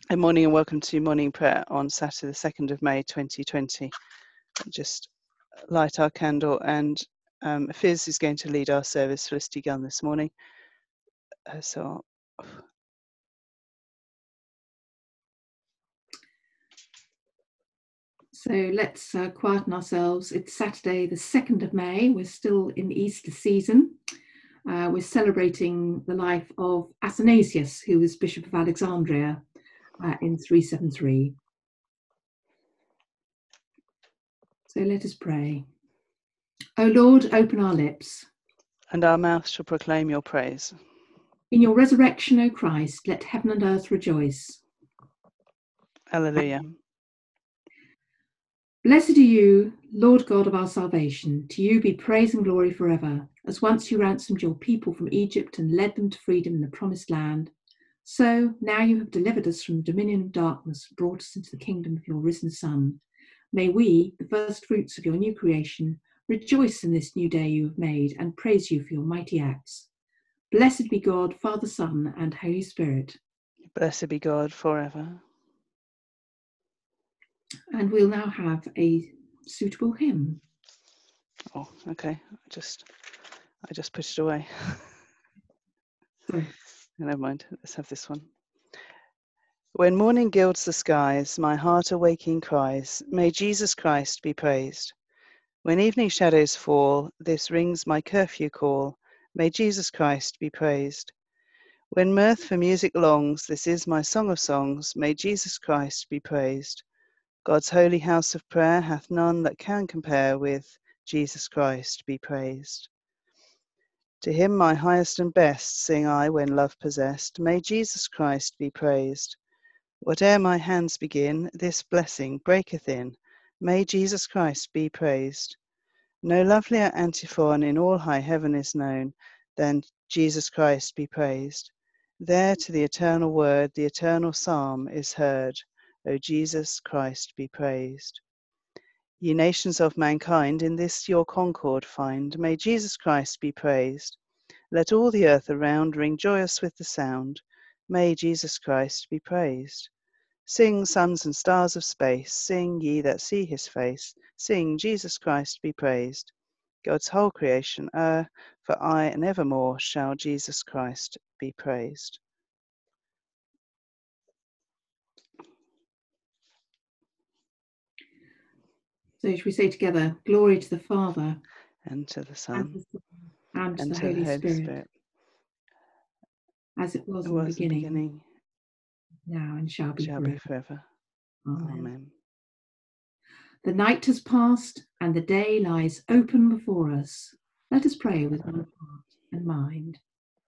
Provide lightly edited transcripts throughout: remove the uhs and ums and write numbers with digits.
Good morning and welcome to morning prayer on Saturday, the 2nd of May 2020. Just light our candle, and Fizz is going to lead our service, Felicity Gunn, this morning. So let's quieten ourselves. It's Saturday, the 2nd of May. We're still in Easter season. We're celebrating the life of Athanasius, who was Bishop of Alexandria in 373. So let us pray. O Lord, open our lips, and our mouth shall proclaim your praise. In your resurrection, O Christ, let heaven and earth rejoice. Alleluia. Blessed are you, Lord God of our salvation. To you be praise and glory forever. As once you ransomed your people from Egypt and led them to freedom in the promised land, so now you have delivered us from the dominion of darkness, brought us into the kingdom of your risen Son. May we, the first fruits of your new creation, rejoice in this new day you have made and praise you for your mighty acts. Blessed be God, Father, Son, and Holy Spirit. Blessed be God forever. And we'll now have a suitable hymn. Oh, okay. I just put it away. Sorry. Never mind. Let's have this one. When morning gilds the skies, my heart awaking cries, may Jesus Christ be praised. When evening shadows fall, this rings my curfew call, may Jesus Christ be praised. When mirth for music longs, this is my song of songs, may Jesus Christ be praised. God's holy house of prayer hath none that can compare with Jesus Christ be praised. To him my highest and best sing I when love possessed, may Jesus Christ be praised. Whate'er my hands begin, this blessing breaketh in, may Jesus Christ be praised. No lovelier antiphon in all high heaven is known than Jesus Christ be praised. There to the eternal word, the eternal psalm is heard, O Jesus Christ be praised. Ye nations of mankind, in this your concord find, may Jesus Christ be praised. Let all the earth around ring joyous with the sound, may Jesus Christ be praised. Sing, suns and stars of space, sing, ye that see his face, sing, Jesus Christ be praised. God's whole creation, for aye and evermore shall Jesus Christ be praised. So should we say together, glory to the Father, and to the Son, and to the Holy Spirit, as it was in the beginning, now and shall be forever. Amen. The night has passed and the day lies open before us. Let us pray with one heart and mind.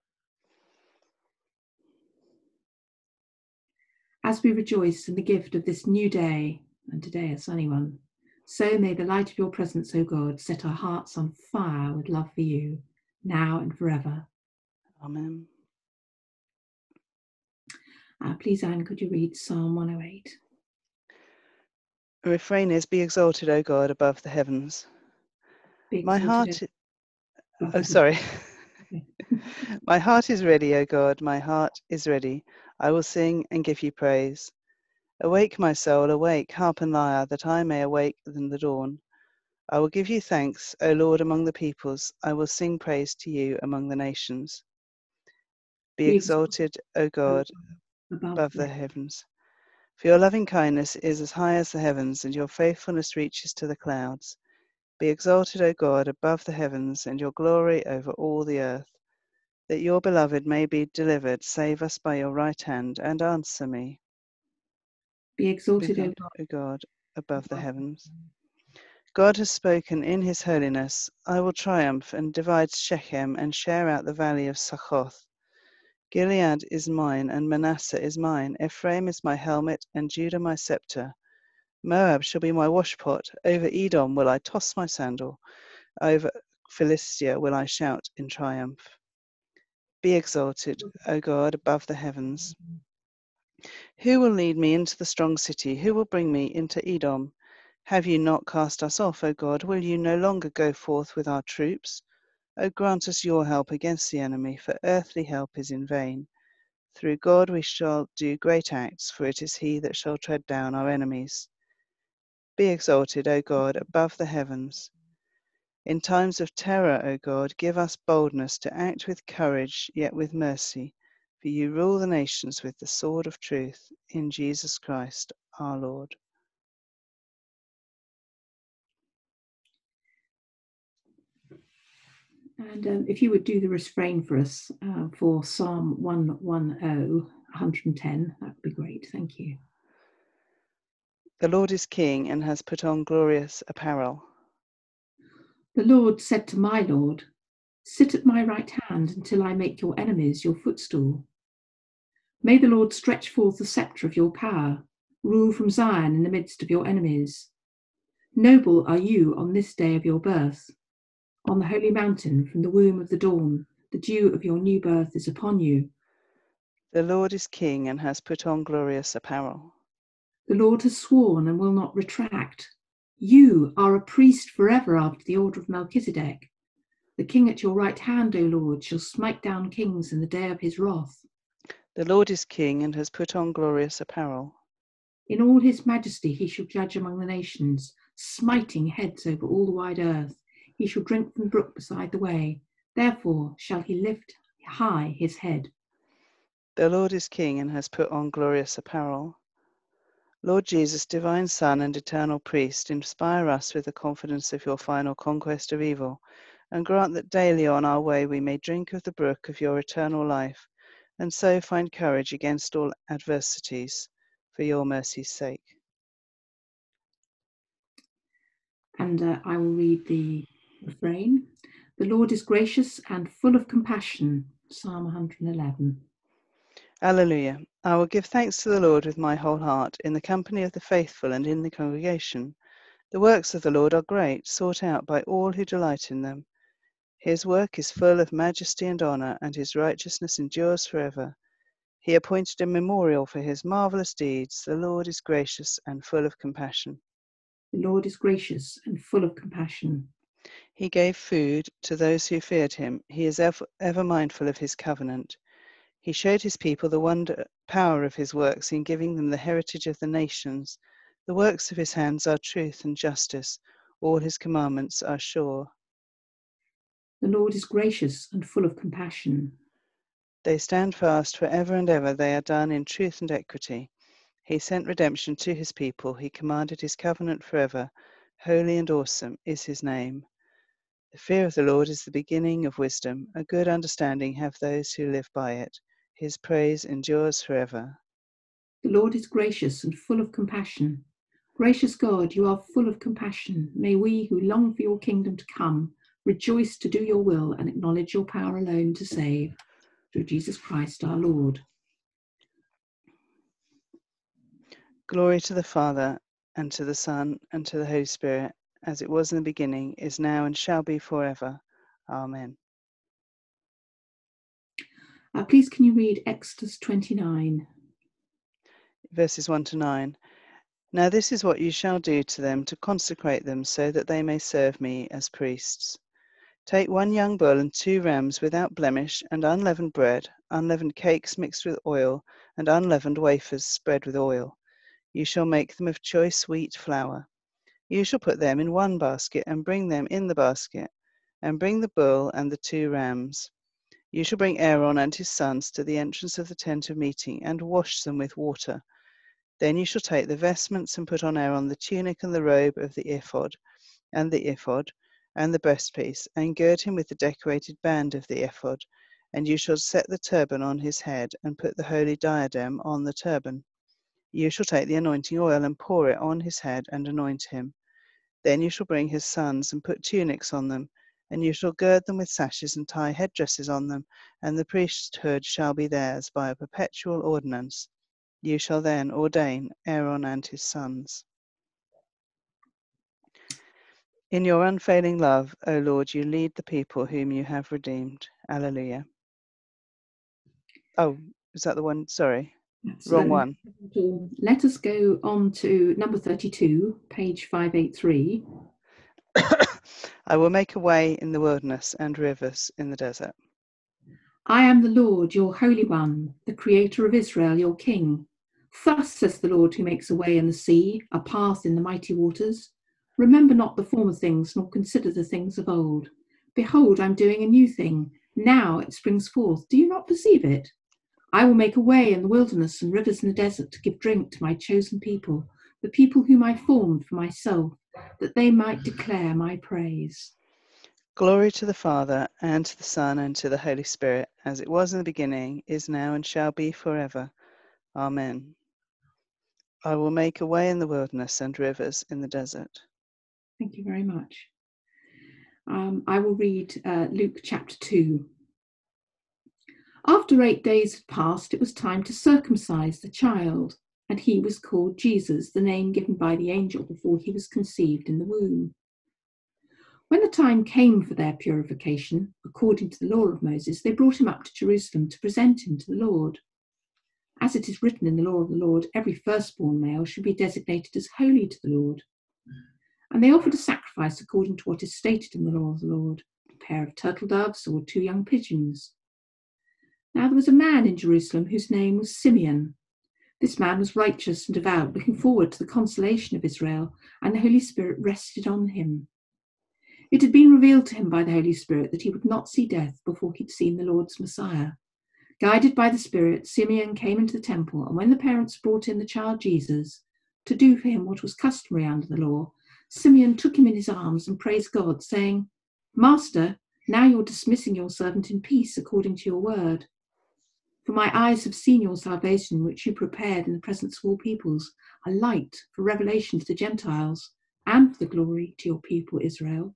As we rejoice in the gift of this new day, and today a sunny one, so may the light of your presence, O God, set our hearts on fire with love for you, now and forever. Amen. Please, Anne, could you read Psalm 108? The refrain is, be exalted, O God, above the heavens. My heart... Oh, sorry. My heart is ready, O God, my heart is ready. I will sing and give you praise. Awake, my soul, awake, harp and lyre, that I may awake in the dawn. I will give you thanks, O Lord, among the peoples. I will sing praise to you among the nations. Be exalted, O God, above the heavens. For your loving kindness is as high as the heavens, and your faithfulness reaches to the clouds. Be exalted, O God, above the heavens, and your glory over all the earth. That your beloved may be delivered, save us by your right hand, and answer me. Be exalted, O God, above the heavens. God has spoken in his holiness. I will triumph and divide Shechem and share out the valley of Succoth. Gilead is mine, and Manasseh is mine. Ephraim is my helmet, and Judah my scepter. Moab shall be my washpot. Over Edom will I toss my sandal. Over Philistia will I shout in triumph. Be exalted, O God, above the heavens. Who will lead me into the strong city? Who will bring me into Edom? Have you not cast us off, O God? Will you no longer go forth with our troops? O grant us your help against the enemy, for earthly help is in vain. Through God we shall do great acts, for it is he that shall tread down our enemies. Be exalted, O God, above the heavens. In times of terror, O God, give us boldness to act with courage, yet with mercy, for you rule the nations with the sword of truth, in Jesus Christ our Lord. And if you would do the refrain for us for Psalm 110, 110, that would be great. Thank you. The Lord is king and has put on glorious apparel. The Lord said to my Lord, sit at my right hand until I make your enemies your footstool. May the Lord stretch forth the sceptre of your power, rule from Zion in the midst of your enemies. Noble are you on this day of your birth. On the holy mountain, from the womb of the dawn, the dew of your new birth is upon you. The Lord is king and has put on glorious apparel. The Lord has sworn and will not retract. You are a priest forever after the order of Melchizedek. The king at your right hand, O Lord, shall smite down kings in the day of his wrath. The Lord is king and has put on glorious apparel. In all his majesty he shall judge among the nations, smiting heads over all the wide earth. He shall drink from the brook beside the way. Therefore shall he lift high his head. The Lord is king and has put on glorious apparel. Lord Jesus, divine Son and eternal priest, inspire us with the confidence of your final conquest of evil, and grant that daily on our way we may drink of the brook of your eternal life, and so find courage against all adversities, for your mercy's sake. And I will read the refrain. The Lord is gracious and full of compassion. Psalm 111. Alleluia. I will give thanks to the Lord with my whole heart, in the company of the faithful and in the congregation. The works of the Lord are great, sought out by all who delight in them. His work is full of majesty and honor, and his righteousness endures forever. He appointed a memorial for his marvelous deeds. The Lord is gracious and full of compassion. The Lord is gracious and full of compassion. He gave food to those who feared him. He is ever mindful of his covenant. He showed his people the power of his works in giving them the heritage of the nations. The works of his hands are truth and justice. All his commandments are sure. The Lord is gracious and full of compassion. They stand fast forever and ever. They are done in truth and equity. He sent redemption to his people. He commanded his covenant forever. Holy and awesome is his name. The fear of the Lord is the beginning of wisdom. A good understanding have those who live by it. His praise endures forever. The Lord is gracious and full of compassion. Gracious God, you are full of compassion. May we who long for your kingdom to come rejoice to do your will and acknowledge your power alone to save. Through Jesus Christ our Lord. Glory to the Father, and to the Son, and to the Holy Spirit, as it was in the beginning, is now, and shall be forever. Amen. Please can you read Exodus 29? Verses 1 to 9. Now this is what you shall do to them to consecrate them, so that they may serve me as priests. Take 1 young bull and 2 rams without blemish, and unleavened bread, unleavened cakes mixed with oil, and unleavened wafers spread with oil. You shall make them of choice wheat flour. You shall put them in 1 basket, and bring them in the basket, and bring the bull and the 2 rams. You shall bring Aaron and his sons to the entrance of the tent of meeting, and wash them with water. Then you shall take the vestments and put on Aaron the tunic and the robe of the ephod, and the breastpiece, and gird him with the decorated band of the ephod. And you shall set the turban on his head, and put the holy diadem on the turban. You shall take the anointing oil and pour it on his head, and anoint him. Then you shall bring his sons, and put tunics on them, and you shall gird them with sashes, and tie headdresses on them, and the priesthood shall be theirs by a perpetual ordinance. You shall then ordain Aaron and his sons. In your unfailing love, O Lord, you lead the people whom you have redeemed. Alleluia. Oh, is that the one? Sorry, wrong one. Let us go on to number 32, page 583. I will make a way in the wilderness and rivers in the desert. I am the Lord, your Holy One, the Creator of Israel, your King. Thus says the Lord, who makes a way in the sea, a path in the mighty waters. Remember not the former things, nor consider the things of old. Behold, I'm doing a new thing. Now it springs forth. Do you not perceive it? I will make a way in the wilderness and rivers in the desert to give drink to my chosen people, the people whom I formed for myself, that they might declare my praise. Glory to the Father, and to the Son, and to the Holy Spirit, as it was in the beginning, is now, and shall be forever. Amen. I will make a way in the wilderness and rivers in the desert. Thank you very much. I will read Luke chapter 2. After 8 days had passed, it was time to circumcise the child, and he was called Jesus, the name given by the angel before he was conceived in the womb. When the time came for their purification, according to the law of Moses, they brought him up to Jerusalem to present him to the Lord. As it is written in the law of the Lord, every firstborn male should be designated as holy to the Lord. And they offered a sacrifice according to what is stated in the law of the Lord, a pair of turtle doves or 2 young pigeons. Now there was a man in Jerusalem whose name was Simeon. This man was righteous and devout, looking forward to the consolation of Israel, and the Holy Spirit rested on him. It had been revealed to him by the Holy Spirit that he would not see death before he'd seen the Lord's Messiah. Guided by the Spirit, Simeon came into the temple, and when the parents brought in the child Jesus to do for him what was customary under the law, Simeon took him in his arms and praised God, saying, "Master, now you're dismissing your servant in peace according to your word. For my eyes have seen your salvation, which you prepared in the presence of all peoples, a light for revelation to the Gentiles, and for the glory to your people Israel."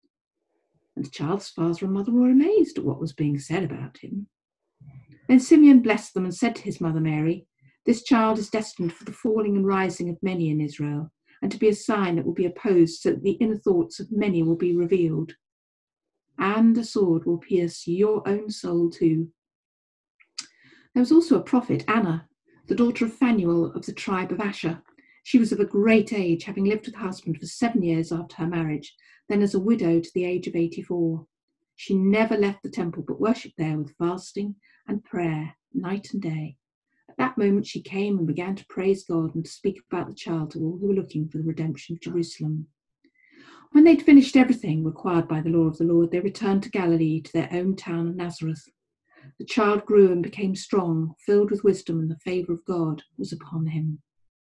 And the child's father and mother were amazed at what was being said about him. Then Simeon blessed them and said to his mother Mary, "This child is destined for the falling and rising of many in Israel, and to be a sign that will be opposed, so that the inner thoughts of many will be revealed. And a sword will pierce your own soul too." There was also a prophet, Anna, the daughter of Phanuel of the tribe of Asher. She was of a great age, having lived with her husband for 7 years after her marriage, then as a widow to the age of 84. She never left the temple, but worshipped there with fasting and prayer, night and day. At that moment she came and began to praise God and to speak about the child to all who were looking for the redemption of Jerusalem. When they'd finished everything required by the law of the Lord, they returned to Galilee, to their own town of Nazareth. The child grew and became strong, filled with wisdom, and the favour of God was upon him.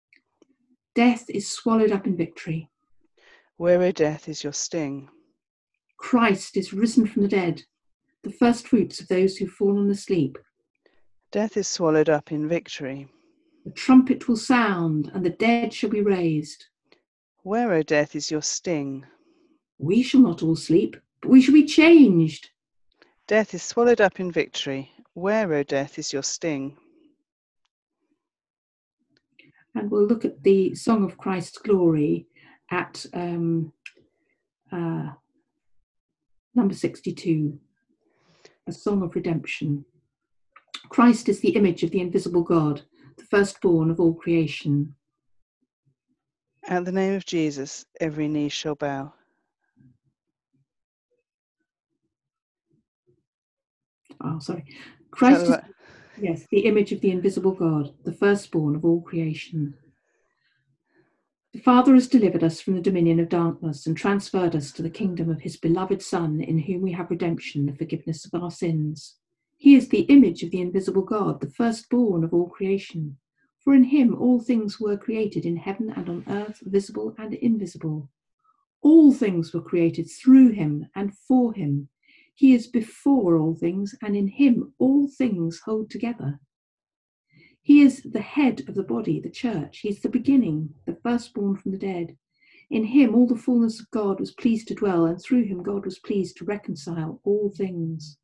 Death is swallowed up in victory. Where, O death, is your sting? Christ is risen from the dead, the first fruits of those who've fallen asleep. Death is swallowed up in victory. The trumpet will sound, and the dead shall be raised. Where, O death, is your sting? We shall not all sleep, but we shall be changed. Death is swallowed up in victory. Where, O death, is your sting? And we'll look at the Song of Christ's Glory at number 62, a song of redemption. Christ is the image of the invisible God, the firstborn of all creation. At the name of Jesus, every knee shall bow. Oh, sorry. Christ is, right? yes, the image of the invisible God, the firstborn of all creation. The Father has delivered us from the dominion of darkness and transferred us to the kingdom of his beloved Son, in whom we have redemption, the forgiveness of our sins. He is the image of the invisible God, the firstborn of all creation. For in him all things were created in heaven and on earth, visible and invisible. All things were created through him and for him. He is before all things, and in him all things hold together. He is the head of the body, the church. He is the beginning, the firstborn from the dead. In him all the fullness of God was pleased to dwell, and through him God was pleased to reconcile all things.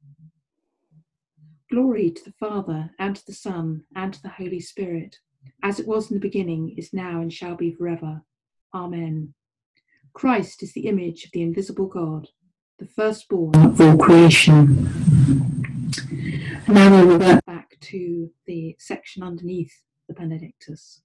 Glory to the Father, and to the Son, and to the Holy Spirit, as it was in the beginning, is now, and shall be forever. Amen. Christ is the image of the invisible God, the firstborn of all creation. And now we'll revert back to the section underneath the Benedictus.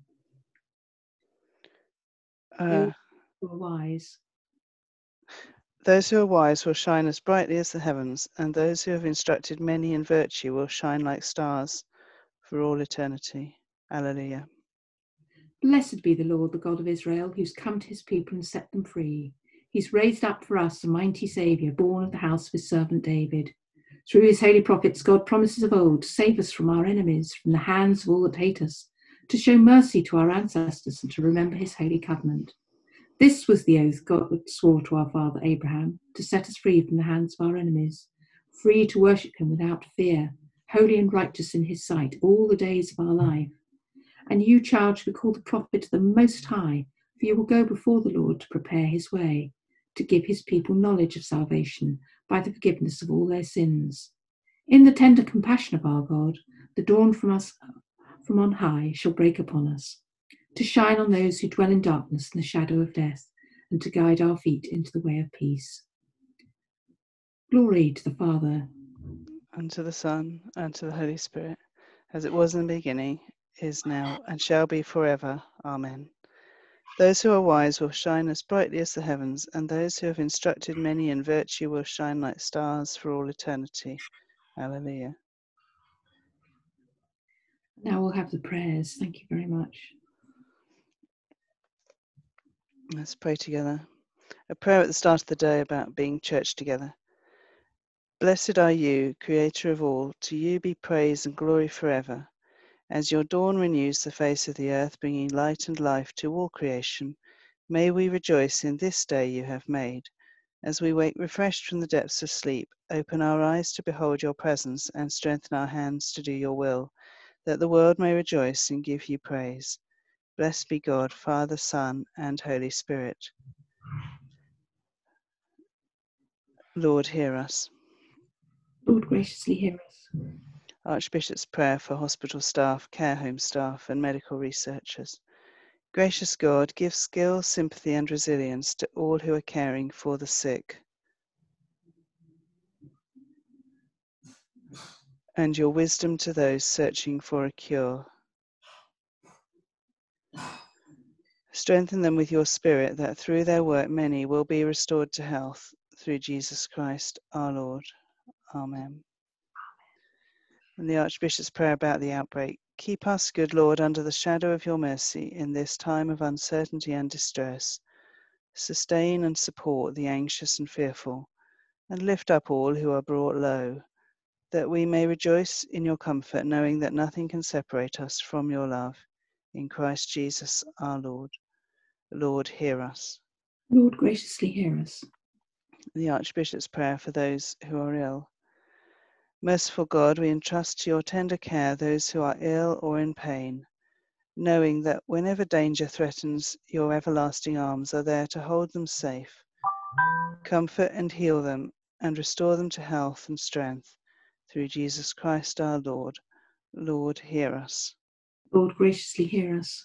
Those who are wise. Those who are wise will shine as brightly as the heavens, and those who have instructed many in virtue will shine like stars for all eternity. Alleluia. Blessed be the Lord, the God of Israel, who's come to his people and set them free. He's raised up for us a mighty Saviour, born of the house of his servant David. Through his holy prophets, God promises of old to save us from our enemies, from the hands of all that hate us, to show mercy to our ancestors and to remember his holy covenant. This was the oath God swore to our father Abraham, to set us free from the hands of our enemies, free to worship him without fear, holy and righteous in his sight all the days of our life. And you, child, shall be called the prophet of the Most High, for you will go before the Lord to prepare his way, to give his people knowledge of salvation by the forgiveness of all their sins. In the tender compassion of our God, the dawn from on high shall break upon us, to shine on those who dwell in darkness and the shadow of death, and to guide our feet into the way of peace. Glory to the Father, and to the Son, and to the Holy Spirit, as it was in the beginning, is now, and shall be forever. Amen. Those who are wise will shine as brightly as the heavens, and those who have instructed many in virtue will shine like stars for all eternity. Alleluia. Now we'll have the prayers. Thank you very much. Let's pray together. A prayer at the start of the day about being church together. Blessed are you, Creator of all, to you be praise and glory forever. As your dawn renews the face of the earth, bringing light and life to all creation, may we rejoice in this day you have made. As we wake refreshed from the depths of sleep, open our eyes to behold your presence and strengthen our hands to do your will, that the world may rejoice and give you praise. Blessed be God, Father, Son, and Holy Spirit. Lord, hear us. Lord, graciously hear us. Archbishop's prayer for hospital staff, care home staff, and medical researchers. Gracious God, give skill, sympathy, and resilience to all who are caring for the sick, and your wisdom to those searching for a cure. Strengthen them with your Spirit, that through their work many will be restored to health, through Jesus Christ our Lord. Amen. And the Archbishop's prayer about the outbreak. Keep us, good Lord, under the shadow of your mercy in this time of uncertainty and distress. Sustain and support the anxious and fearful, and lift up all who are brought low, that we may rejoice in your comfort, knowing that nothing can separate us from your love. In Christ Jesus our Lord. Lord, hear us. Lord, graciously hear us. The Archbishop's prayer for those who are ill. Merciful God, we entrust to your tender care those who are ill or in pain, knowing that whenever danger threatens, your everlasting arms are there to hold them safe. Comfort and heal them, and restore them to health and strength, through Jesus Christ our Lord. Lord, hear us. Lord, graciously hear us.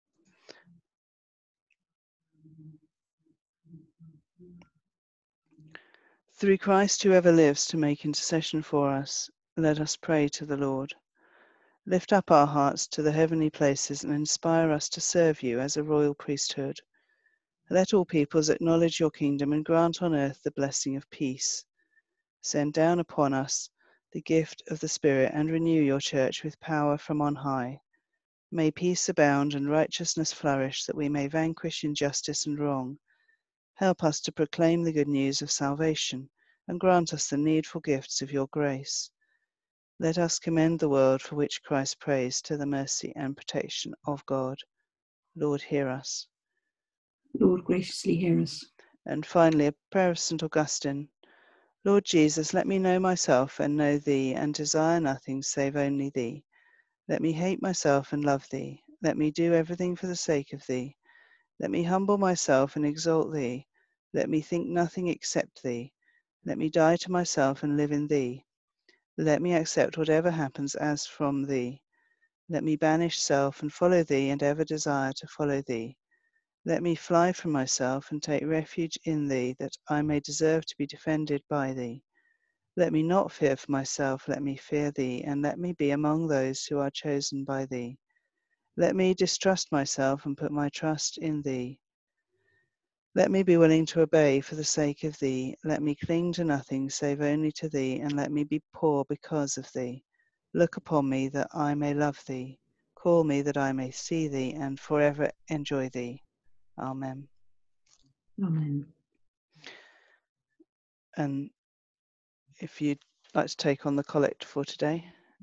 Through Christ, who ever lives to make intercession for us, let us pray to the Lord. Lift up our hearts to the heavenly places and inspire us to serve you as a royal priesthood. Let all peoples acknowledge your kingdom and grant on earth the blessing of peace. Send down upon us the gift of the Spirit and renew your church with power from on high. May peace abound and righteousness flourish, that we may vanquish injustice and wrong. Help us to proclaim the good news of salvation, and grant us the needful gifts of your grace. Let us commend the world for which Christ prays to the mercy and protection of God. Lord, hear us. Lord, graciously hear us. And finally, a prayer of St. Augustine. Lord Jesus, let me know myself and know thee, and desire nothing save only thee. Let me hate myself and love thee. Let me do everything for the sake of thee. Let me humble myself and exalt thee. Let me think nothing except thee. Let me die to myself and live in thee. Let me accept whatever happens as from thee. Let me banish self and follow thee, and ever desire to follow thee. Let me fly from myself and take refuge in thee, that I may deserve to be defended by thee. Let me not fear for myself, let me fear thee, and let me be among those who are chosen by thee. Let me distrust myself and put my trust in thee. Let me be willing to obey for the sake of thee. Let me cling to nothing save only to thee, and let me be poor because of thee. Look upon me that I may love thee. Call me that I may see thee and forever enjoy thee. Amen. Amen. And if you'd like to take on the collect for today.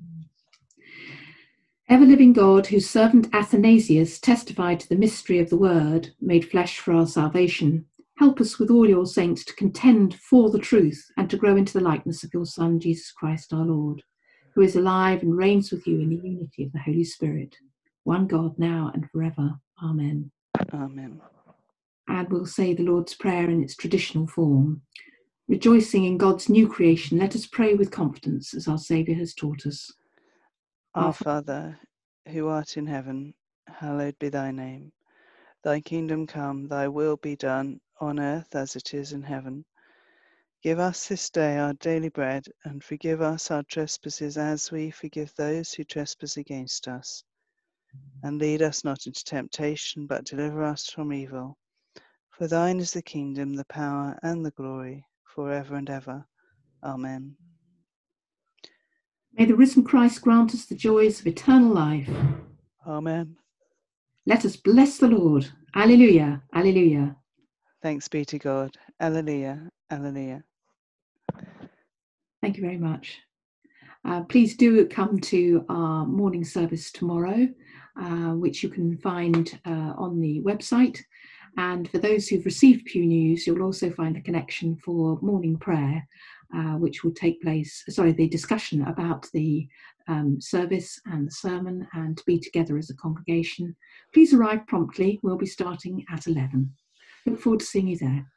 Ever-living God, whose servant Athanasius testified to the mystery of the Word made flesh for our salvation, help us with all your saints to contend for the truth and to grow into the likeness of your Son, Jesus Christ our Lord, who is alive and reigns with you in the unity of the Holy Spirit, one God, now and forever. Amen. Amen. And we'll say the Lord's Prayer in its traditional form. Rejoicing in God's new creation, let us pray with confidence as our Saviour has taught us. Our Father, who art in heaven, hallowed be thy name. Thy kingdom come, thy will be done, on earth as it is in heaven. Give us this day our daily bread, and forgive us our trespasses as we forgive those who trespass against us. And lead us not into temptation, but deliver us from evil. For thine is the kingdom, the power, and the glory, forever and ever. Amen. May the risen Christ grant us the joys of eternal life. Amen. Let us bless the Lord. Alleluia, alleluia. Thanks be to God. Alleluia, alleluia. Thank you very much. Please do come to our morning service tomorrow, which you can find on the website. And for those who've received Pew News, you'll also find the connection for morning prayer, which will take place, the discussion about the service and the sermon and to be together as a congregation. Please arrive promptly. We'll be starting at 11. Look forward to seeing you there.